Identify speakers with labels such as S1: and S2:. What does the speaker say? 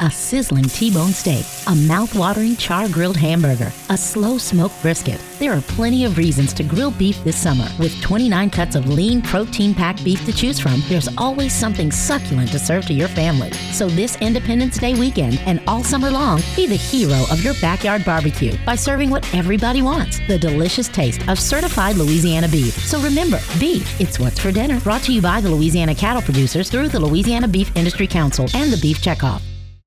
S1: a sizzling T-bone steak, a mouth-watering char-grilled hamburger, a slow-smoked brisket. There are plenty of reasons to grill beef this summer. With 29 cuts of lean, protein-packed beef to choose from, there's always something succulent to serve to your family. So this Independence Day weekend and all summer long, be the hero of your backyard barbecue by serving what everybody wants, the delicious taste of certified Louisiana beef. So remember, beef, it's what's for dinner. Brought to you by the Louisiana Cattle Producers through the Louisiana Beef Industry Council and the Beef Checkoff.